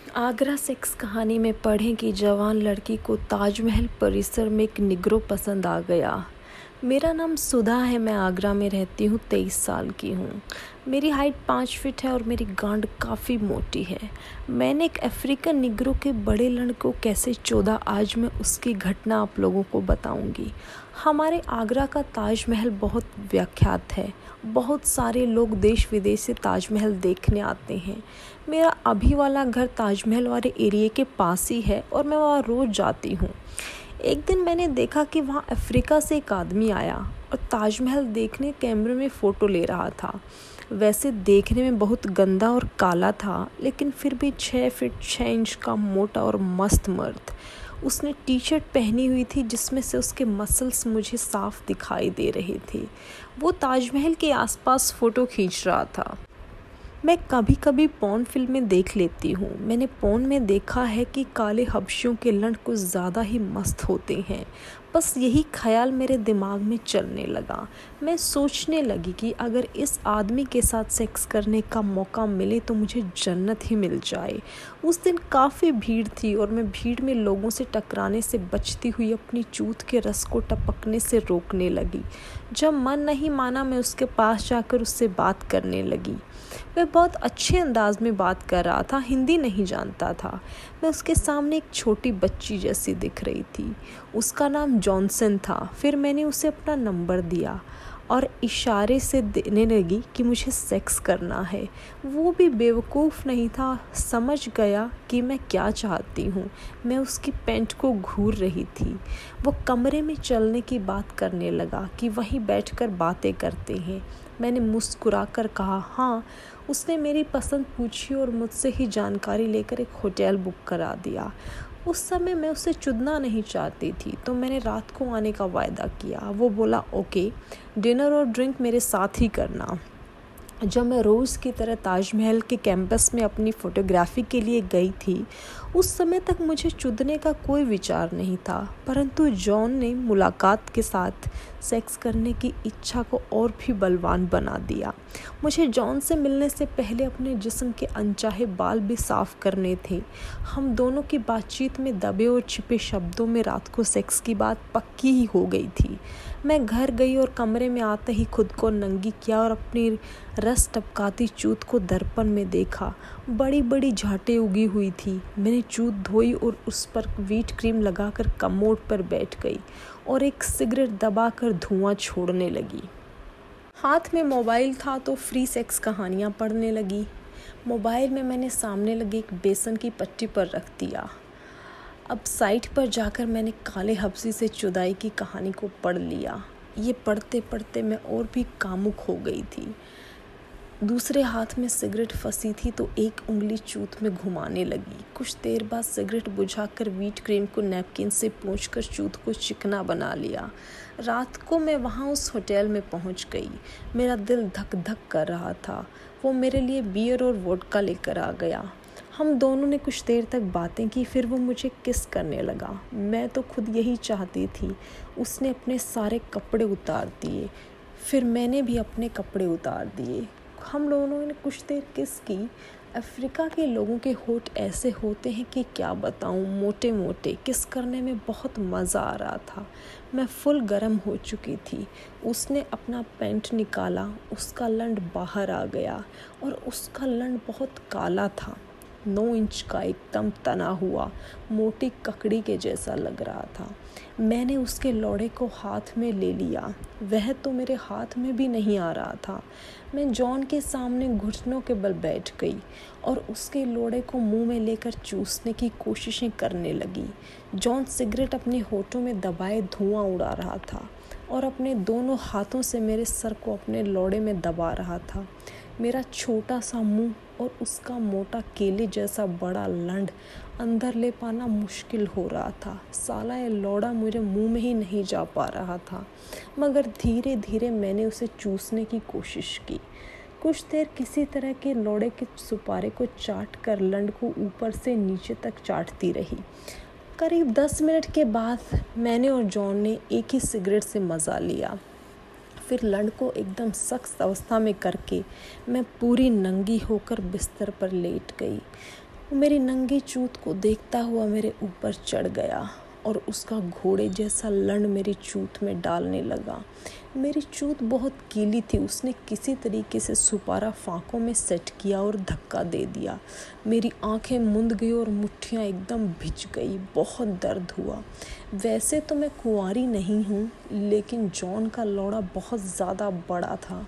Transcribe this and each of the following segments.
Agra sex कहानी में पढ़ें कि जवान लड़की को ताजमहल परिसर में एक निग्रो पसंद आ गया। मेरा नाम सुधा है। मैं आगरा में रहती हूँ। 23 साल की हूँ। मेरी हाइट 5 फीट है और मेरी गांड काफ़ी मोटी है। मैंने एक अफ्रीकन निग्रो के बड़े लड़के को कैसे चोदा, आज मैं उसकी घटना आप लोगों को बताऊंगी। हमारे आगरा का ताजमहल बहुत विख्यात है। बहुत सारे लोग देश विदेश से ताजमहल देखने आते हैं। मेरा अभी वाला घर ताजमहल वाले एरिया के पास ही है और मैं वहाँ रोज़ जाती हूँ। एक दिन मैंने देखा कि वहाँ अफ्रीका से एक आदमी आया और ताजमहल देखने कैमरे में फ़ोटो ले रहा था। वैसे देखने में बहुत गंदा और काला था, लेकिन फिर भी 6 फीट 6 इंच का मोटा और मस्त मर्द। उसने टी शर्ट पहनी हुई थी जिसमें से उसके मसल्स मुझे साफ दिखाई दे रहे थे। वो ताजमहल के आसपास फ़ोटो खींच रहा था। मैं कभी कभी पॉर्न फिल्में देख लेती हूँ। मैंने पॉर्न में देखा है कि काले हबशियों के लंड कुछ ज़्यादा ही मस्त होते हैं। बस यही ख्याल मेरे दिमाग में चलने लगा। मैं सोचने लगी कि अगर इस आदमी के साथ सेक्स करने का मौका मिले तो मुझे जन्नत ही मिल जाए। उस दिन काफ़ी भीड़ थी और मैं भीड़ में लोगों से टकराने से बचती हुई अपनी चूत के रस को टपकने से रोकने लगी। जब मन नहीं माना, मैं उसके पास जाकर उससे बात करने लगी। वह बहुत अच्छे अंदाज में बात कर रहा था, हिंदी नहीं जानता था। मैं उसके सामने एक छोटी बच्ची जैसी दिख रही थी। उसका नाम जॉनसन था। फिर मैंने उसे अपना नंबर दिया और इशारे से देने लगी कि मुझे सेक्स करना है। वो भी बेवकूफ़ नहीं था, समझ गया कि मैं क्या चाहती हूँ। मैं उसकी पैंट को घूर रही थी। वो कमरे में चलने की बात करने लगा कि वहीं बैठकर बातें करते हैं। मैंने मुस्कुराकर कहा हाँ। उसने मेरी पसंद पूछी और मुझसे ही जानकारी लेकर एक होटल बुक करा दिया। उस समय मैं उसे चुदना नहीं चाहती थी, तो मैंने रात को आने का वायदा किया। वो बोला ओके, डिनर और ड्रिंक मेरे साथ ही करना। जब मैं रोज़ की तरह ताजमहल के कैंपस में अपनी फ़ोटोग्राफी के लिए गई थी, उस समय तक मुझे चुदने का कोई विचार नहीं था, परंतु जॉन ने मुलाकात के साथ सेक्स करने की इच्छा को और भी बलवान बना दिया। मुझे जॉन से मिलने से पहले अपने जिस्म के अनचाहे बाल भी साफ़ करने थे। हम दोनों की बातचीत में दबे और छिपे शब्दों में रात को सेक्स की बात पक्की ही हो गई थी। मैं घर गई और कमरे में आते ही खुद को नंगी किया और अपनी रस टपकाती चूत को दर्पण में देखा। बड़ी बड़ी झाटें उगी हुई थी। मैंने चूत धोई और उस पर व्हीट क्रीम लगाकर कमोड पर बैठ गई और एक सिगरेट दबाकर धुआं छोड़ने लगी। हाथ में मोबाइल था तो फ्री सेक्स कहानियाँ पढ़ने लगी। मोबाइल में मैंने सामने लगी एक बेसन की पट्टी पर रख दिया। अब साइट पर जाकर मैंने काले हबशी से जुदाई की कहानी को पढ़ लिया। ये पढ़ते पढ़ते मैं और भी कामुक हो गई थी। दूसरे हाथ में सिगरेट फंसी थी तो एक उंगली चूत में घुमाने लगी। कुछ देर बाद सिगरेट बुझाकर व्हीट क्रीम को नैपकिन से पोंछकर चूत को चिकना बना लिया। रात को मैं वहाँ उस होटल में पहुँच गई। मेरा दिल धक धक कर रहा था। वो मेरे लिए बियर और वोडका लेकर आ गया। हम दोनों ने कुछ देर तक बातें की, फिर वो मुझे किस करने लगा। मैं तो खुद यही चाहती थी। उसने अपने सारे कपड़े उतार दिए, फिर मैंने भी अपने कपड़े उतार दिए। हम दोनों ने कुछ देर किस की। अफ्रीका के लोगों के होठ ऐसे होते हैं कि क्या बताऊं, मोटे मोटे। किस करने में बहुत मज़ा आ रहा था। मैं फुल गर्म हो चुकी थी। उसने अपना पैंट निकाला, उसका लंड बाहर आ गया और उसका लंड बहुत काला था। 9 इंच का, एकदम तना हुआ, मोटी ककड़ी के जैसा लग रहा था। मैंने उसके लोड़े को हाथ में ले लिया। वह तो मेरे हाथ में भी नहीं आ रहा था। मैं जॉन के सामने घुटनों के बल बैठ गई और उसके लोड़े को मुंह में लेकर चूसने की कोशिशें करने लगी। जॉन सिगरेट अपने होठों में दबाए धुआं उड़ा रहा था और अपने दोनों हाथों से मेरे सर को अपने लोड़े में दबा रहा था। मेरा छोटा सा मुंह और उसका मोटा केले जैसा बड़ा लंड अंदर ले पाना मुश्किल हो रहा था। साला ये लौड़ा मेरे मुंह में ही नहीं जा पा रहा था, मगर धीरे धीरे मैंने उसे चूसने की कोशिश की। कुछ देर किसी तरह के लौड़े के सुपारे को चाट कर लंड को ऊपर से नीचे तक चाटती रही। करीब 10 मिनट के बाद मैंने और जॉन ने एक ही सिगरेट से मज़ा लिया। फिर लंड को एकदम सख्त अवस्था में करके मैं पूरी नंगी होकर बिस्तर पर लेट गई। वो मेरी नंगी चूत को देखता हुआ मेरे ऊपर चढ़ गया और उसका घोड़े जैसा लंड मेरी चूत में डालने लगा। मेरी चूत बहुत गीली थी। उसने किसी तरीके से सुपारा फांकों में सेट किया और धक्का दे दिया। मेरी आंखें मुंद गई और मुट्ठियाँ एकदम भिज गई। बहुत दर्द हुआ। वैसे तो मैं कुंवारी नहीं हूँ, लेकिन जॉन का लौड़ा बहुत ज़्यादा बड़ा था।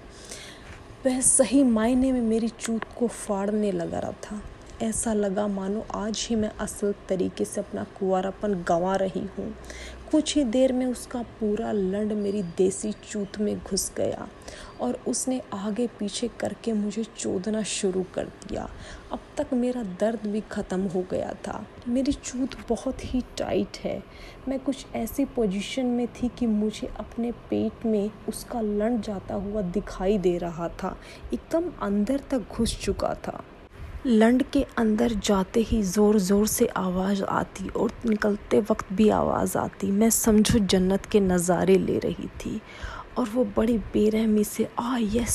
वह सही मायने में मेरी चूत को फाड़ने लगा रहा था। ऐसा लगा मानो आज ही मैं असल तरीके से अपना कुंवारापन गंवा रही हूँ। कुछ ही देर में उसका पूरा लंड मेरी देसी चूत में घुस गया और उसने आगे पीछे करके मुझे चोदना शुरू कर दिया। अब तक मेरा दर्द भी ख़त्म हो गया था। मेरी चूत बहुत ही टाइट है। मैं कुछ ऐसी पोजीशन में थी कि मुझे अपने पेट में उसका लंड जाता हुआ दिखाई दे रहा था। एकदम अंदर तक घुस चुका था। लंड के अंदर जाते ही ज़ोर ज़ोर से आवाज़ आती और निकलते वक्त भी आवाज़ आती। मैं समझो जन्नत के नज़ारे ले रही थी और वो बड़ी बेरहमी से आ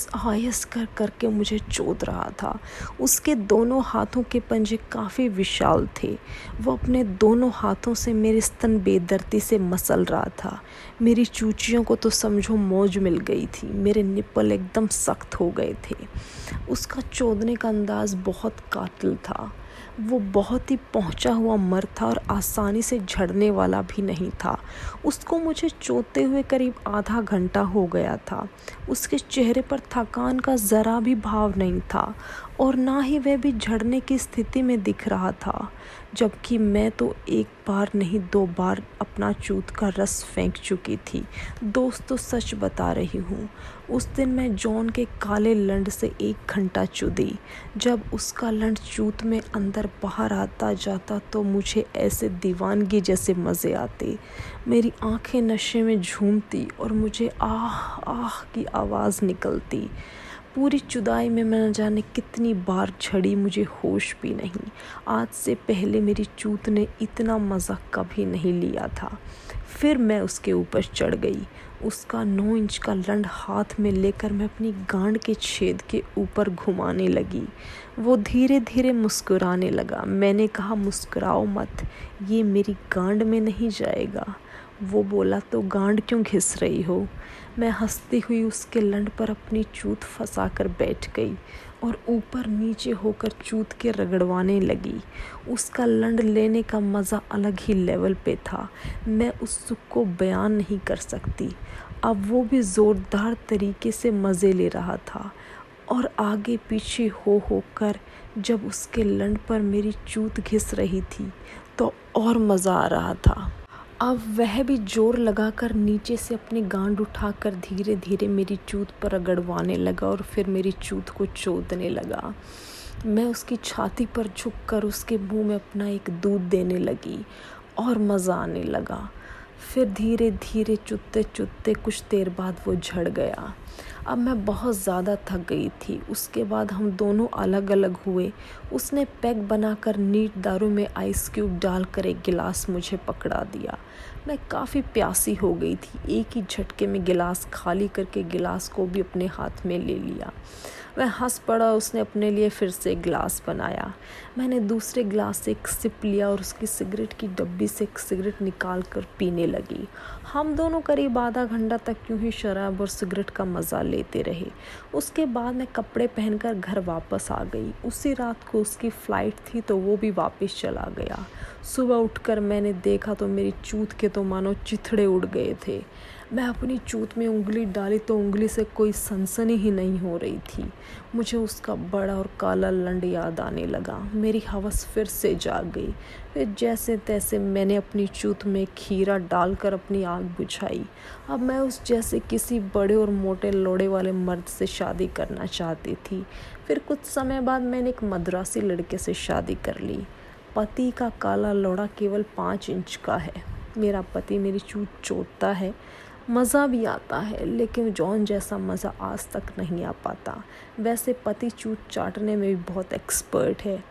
यस कर करके मुझे चोद रहा था। उसके दोनों हाथों के पंजे काफ़ी विशाल थे। वो अपने दोनों हाथों से मेरे स्तन बेदर्दी से मसल रहा था। मेरी चूचियों को तो समझो मौज मिल गई थी। मेरे निप्पल एकदम सख्त हो गए थे। उसका चोदने का अंदाज बहुत कातिल था। वो बहुत ही पहुंचा हुआ मर्द था और आसानी से झड़ने वाला भी नहीं था। उसको मुझे चोदते हुए करीब आधा घंटा हो गया था। उसके चेहरे पर थकान का ज़रा भी भाव नहीं था और ना ही वह भी झड़ने की स्थिति में दिख रहा था, जबकि मैं तो एक बार नहीं 2 बार अपना चूत का रस फेंक चुकी थी। दोस्तों, सच बता रही हूँ, उस दिन मैं जॉन के काले लंड से 1 घंटा चुदी। जब उसका लंड चूत में अंदर बाहर आता जाता तो मुझे ऐसे दीवानगी जैसे मज़े आते। मेरी आंखें नशे में झूमती और मुझे आह आह की आवाज़ निकलती। पूरी जुदाई में मैं न जाने कितनी बार झड़ी, मुझे होश भी नहीं। आज से पहले मेरी चूत ने इतना मज़ा कभी नहीं लिया था। फिर मैं उसके ऊपर चढ़ गई। उसका 9 इंच का लंड हाथ में लेकर मैं अपनी गांड के छेद के ऊपर घुमाने लगी। वो धीरे धीरे मुस्कुराने लगा। मैंने कहा, मुस्कुराओ मत, ये मेरी गांड में नहीं जाएगा। वो बोला, तो गांड क्यों घिस रही हो? मैं हंसती हुई उसके लंड पर अपनी चूत फंसा कर बैठ गई और ऊपर नीचे होकर चूत के रगड़वाने लगी। उसका लंड लेने का मज़ा अलग ही लेवल पे था। मैं उस सुख को बयान नहीं कर सकती। अब वो भी ज़ोरदार तरीके से मज़े ले रहा था और आगे पीछे हो कर जब उसके लंड पर मेरी चूत घिस रही थी तो और मज़ा आ रहा था। अब वह भी जोर लगाकर नीचे से अपनी गांड उठाकर धीरे धीरे मेरी चूत पर रगड़वाने लगा और फिर मेरी चूत को चोदने लगा। मैं उसकी छाती पर झुककर उसके मुंह में अपना एक दूध देने लगी और मज़ा आने लगा। फिर धीरे धीरे चुत्ते चुत्ते कुछ देर बाद वो झड़ गया। अब मैं बहुत ज़्यादा थक गई थी। उसके बाद हम दोनों अलग अलग हुए। उसने पैक बनाकर नीट दारू में आइस क्यूब डालकर एक गिलास मुझे पकड़ा दिया। मैं काफ़ी प्यासी हो गई थी। एक ही झटके में गिलास खाली करके गिलास को भी अपने हाथ में ले लिया। मैं हंस पड़ा। उसने अपने लिए फिर से एक गिलास बनाया। मैंने दूसरे गिलास से एक सिप लिया और उसकी सिगरेट की डब्बी से एक सिगरेट निकाल कर पीने लगी। हम दोनों करीब आधा घंटा तक यूं ही शराब और सिगरेट का मज़ा लेते रहे। उसके बाद मैं कपड़े पहनकर घर वापस आ गई। उसी रात को उसकी फ़्लाइट थी तो वो भी वापस चला गया। सुबह उठकर मैंने देखा तो मेरी चूत के तो मानो चिथड़े उड़ गए थे। मैं अपनी चूत में उंगली डाली तो उंगली से कोई सनसनी ही नहीं हो रही थी। मुझे उसका बड़ा और काला लंड याद आने लगा। मेरी हवस फिर से जाग गई। फिर जैसे तैसे मैंने अपनी चूत में खीरा डालकर अपनी आग बुझाई। अब मैं उस जैसे किसी बड़े और मोटे लोड़े वाले मर्द से शादी करना चाहती थी। फिर कुछ समय बाद मैंने एक मद्रासी लड़के से शादी कर ली। पति का काला लोड़ा केवल 5 इंच का है। मेरा पति मेरी चूत चोदता है, मज़ा भी आता है, लेकिन जॉन जैसा मज़ा आज तक नहीं आ पाता। वैसे पति चूत चाटने में भी बहुत एक्सपर्ट है।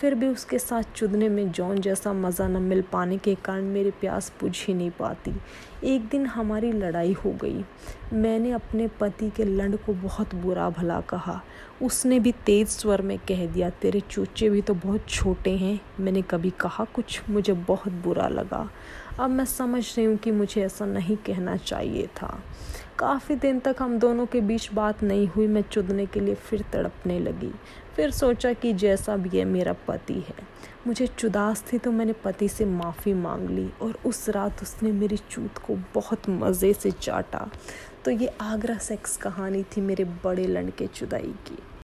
फिर भी उसके साथ चुदने में जौन जैसा मज़ा न मिल पाने के कारण मेरी प्यास बुझ ही नहीं पाती। एक दिन हमारी लड़ाई हो गई। मैंने अपने पति के लंड को बहुत बुरा भला कहा। उसने भी तेज़ स्वर में कह दिया, तेरे चूचे भी तो बहुत छोटे हैं। मैंने कभी कहा कुछ? मुझे बहुत बुरा लगा। अब मैं समझ रही हूँ कि मुझे ऐसा नहीं कहना चाहिए था। काफ़ी दिन तक हम दोनों के बीच बात नहीं हुई। मैं चुदने के लिए फिर तड़पने लगी। फिर सोचा कि जैसा भी है मेरा पति है। मुझे चुदास थी तो मैंने पति से माफ़ी मांग ली और उस रात उसने मेरी चूत को बहुत मज़े से चाटा। तो ये आगरा सेक्स कहानी थी मेरे बड़े लंड के चुदाई की।